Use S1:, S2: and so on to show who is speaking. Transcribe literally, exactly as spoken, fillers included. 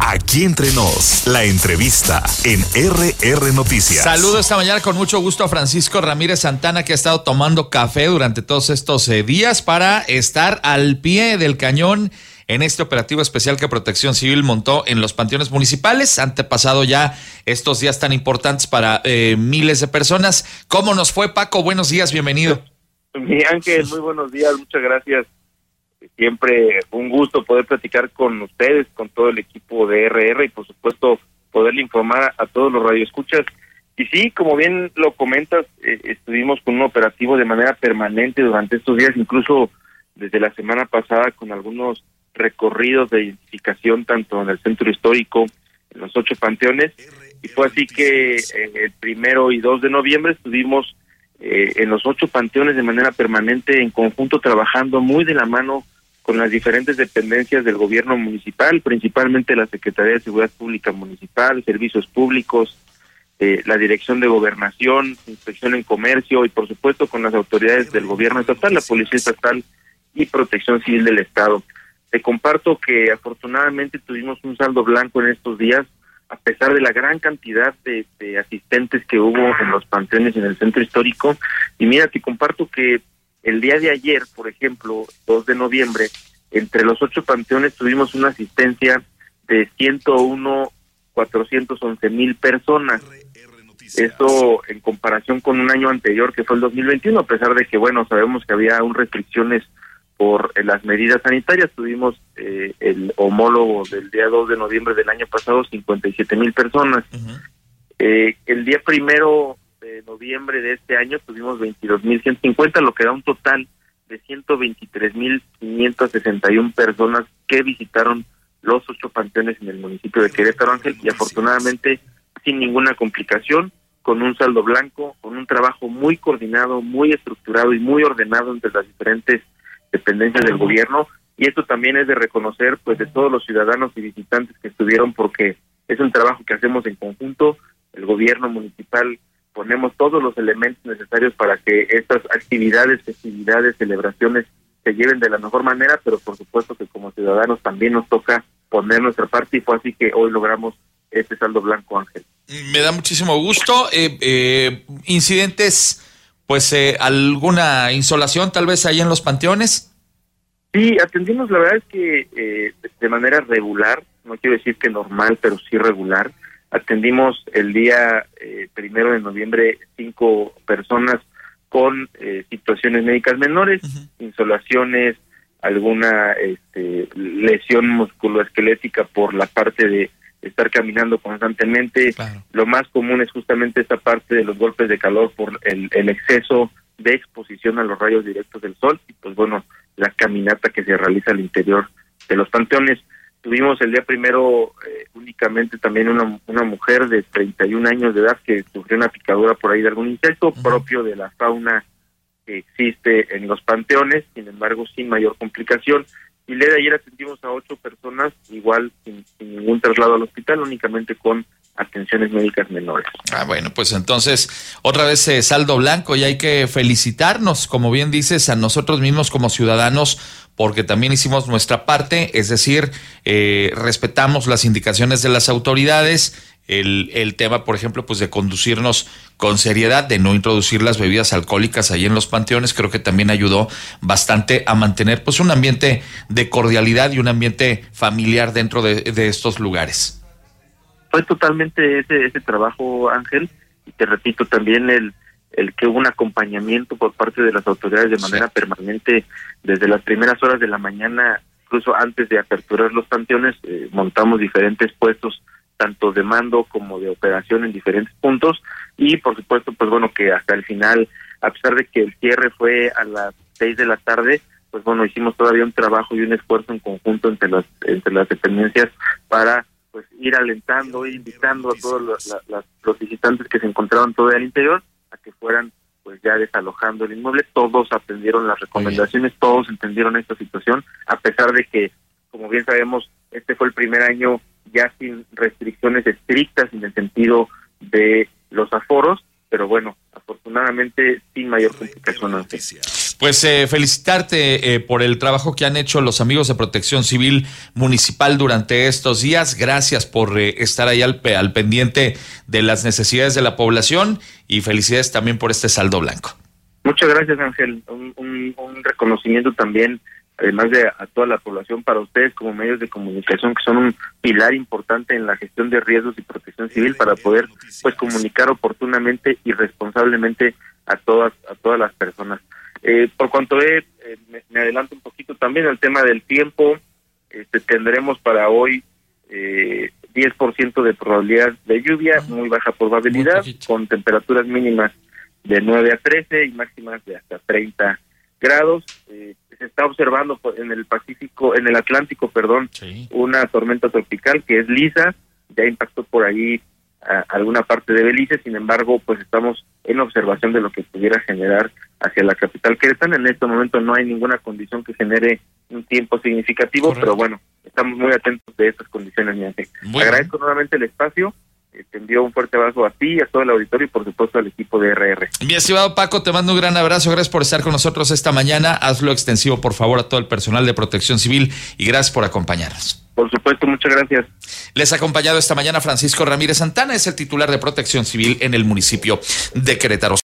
S1: Aquí Entre Nos, la entrevista en R R Noticias.
S2: Saludo esta mañana con mucho gusto a Francisco Ramírez Santana, que ha estado tomando café durante todos estos eh, días para estar al pie del cañón en este operativo especial que Protección Civil montó en los panteones municipales. Han pasado ya estos días tan importantes para eh, miles de personas. ¿Cómo nos fue, Paco? Buenos días, bienvenido.
S3: Mi Ángel, muy buenos días, muchas gracias. Siempre un gusto poder platicar con ustedes, con todo el equipo de R R y por supuesto poderle informar a todos los radioescuchas. Y sí, como bien lo comentas, eh, estuvimos con un operativo de manera permanente durante estos días, incluso desde la semana pasada, con algunos recorridos de identificación tanto en el centro histórico, en los ocho panteones, y fue así que eh, el primero y dos de noviembre estuvimos eh, en los ocho panteones de manera permanente, en conjunto, trabajando muy de la mano con las diferentes dependencias del gobierno municipal, principalmente la Secretaría de Seguridad Pública Municipal, Servicios Públicos, eh, la Dirección de Gobernación, Inspección en Comercio y por supuesto con las autoridades del gobierno estatal, la Policía Estatal y Protección Civil del Estado. Te comparto que afortunadamente tuvimos un saldo blanco en estos días, a pesar de la gran cantidad de, de asistentes que hubo en los panteones en el centro histórico. Y mira, te comparto que el día de ayer, por ejemplo, dos de noviembre, entre los ocho panteones tuvimos una asistencia de ciento uno mil cuatrocientos once mil personas. Esto en comparación con un año anterior, que fue el dos mil veintiuno, a pesar de que, bueno, sabemos que había aún restricciones por eh, las medidas sanitarias. Tuvimos eh, el homólogo del día dos de noviembre del año pasado, cincuenta y siete mil personas. Uh-huh. Eh, el día primero de noviembre de este año tuvimos veintidós mil ciento cincuenta, lo que da un total de ciento veintitrés mil quinientas sesenta y una personas que visitaron los ocho panteones en el municipio de Querétaro, Ángel, y afortunadamente sin ninguna complicación, con un saldo blanco, con un trabajo muy coordinado, muy estructurado y muy ordenado entre las diferentes dependencias del gobierno. Y esto también es de reconocer, pues, de todos los ciudadanos y visitantes que estuvieron, porque es un trabajo que hacemos en conjunto. El gobierno municipal ponemos todos los elementos necesarios para que estas actividades, festividades, celebraciones se lleven de la mejor manera, pero por supuesto que como ciudadanos también nos toca poner nuestra parte, y fue así que hoy logramos este saldo blanco, Ángel.
S2: Me da muchísimo gusto. Eh, eh, incidentes, pues eh, alguna insolación tal vez ahí en los panteones.
S3: Sí, atendimos, la verdad es que eh, de manera regular, no quiero decir que normal, pero sí regular. Atendimos el día eh, primero de noviembre cinco personas con eh, situaciones médicas menores, uh-huh. insolaciones, alguna este, lesión musculoesquelética por la parte de estar caminando constantemente. Claro. Lo más común es justamente esta parte de los golpes de calor por el, el exceso de exposición a los rayos directos del sol, y pues bueno, la caminata que se realiza al interior de los panteones. Tuvimos el día primero eh, únicamente también una, una mujer de treinta y un años de edad que sufrió una picadura por ahí de algún insecto, uh-huh. propio de la fauna que existe en los panteones, sin embargo sin mayor complicación. Y el día de ayer atendimos a ocho personas, igual sin, sin ningún traslado al hospital, únicamente con atenciones médicas menores.
S2: Ah, bueno, pues entonces otra vez eh, saldo blanco, y hay que felicitarnos, como bien dices, a nosotros mismos como ciudadanos, porque también hicimos nuestra parte, es decir, eh, respetamos las indicaciones de las autoridades. El, el tema, por ejemplo, pues de conducirnos con seriedad, de no introducir las bebidas alcohólicas ahí en los panteones, creo que también ayudó bastante a mantener pues un ambiente de cordialidad y un ambiente familiar dentro de, de estos lugares.
S3: Fue totalmente ese ese trabajo, Ángel, y te repito también el el que hubo un acompañamiento por parte de las autoridades de manera sí. permanente desde las primeras horas de la mañana, incluso antes de aperturar los panteones. Eh, montamos diferentes puestos, tanto de mando como de operación en diferentes puntos, y por supuesto, pues bueno, que hasta el final, a pesar de que el cierre fue a las seis de la tarde, pues bueno, hicimos todavía un trabajo y un esfuerzo en conjunto entre las entre las dependencias para pues ir alentando, ir invitando a todos los, la, las, los visitantes que se encontraban todavía al interior a que fueran pues ya desalojando el inmueble. Todos atendieron las recomendaciones, todos entendieron esta situación, a pesar de que, como bien sabemos, este fue el primer año ya sin restricciones estrictas en el sentido de los aforos, pero bueno, afortunadamente sin mayor complicación.
S2: Pues eh, felicitarte eh, por el trabajo que han hecho los amigos de Protección Civil Municipal durante estos días. Gracias por eh, estar ahí al, al pendiente de las necesidades de la población y felicidades también por este saldo blanco.
S3: Muchas gracias, Ángel. Un, un, un reconocimiento también, además de a toda la población, para ustedes como medios de comunicación, que son un pilar importante en la gestión de riesgos y protección civil, para poder pues comunicar oportunamente y responsablemente a todas a todas las personas. Eh, por cuanto he, eh, me, me adelanto un poquito también al tema del tiempo, este, tendremos para hoy eh, diez por ciento de probabilidad de lluvia, muy baja probabilidad, muy con temperaturas mínimas de nueve a trece y máximas de hasta treinta grados. Eh, se está observando en el Pacífico, en el Atlántico, perdón, sí, una tormenta tropical que es Lisa, ya impactó por ahí a alguna parte de Belice. Sin embargo, pues estamos en observación de lo que pudiera generar hacia la capital Querétaro. En este momento no hay ninguna condición que genere un tiempo significativo, correcto, pero bueno, estamos muy atentos de estas condiciones, mi Ángel. Agradezco nuevamente el espacio. Te envío un fuerte abrazo a ti, a todo el auditorio y por supuesto al equipo de R R.
S2: Mi estimado Paco, te mando un gran abrazo, gracias por estar con nosotros esta mañana. Hazlo extensivo por favor a todo el personal de Protección Civil y gracias por acompañarnos.
S3: Por supuesto, muchas gracias.
S2: Les ha acompañado esta mañana Francisco Ramírez Santana, es el titular de Protección Civil en el municipio de Querétaro.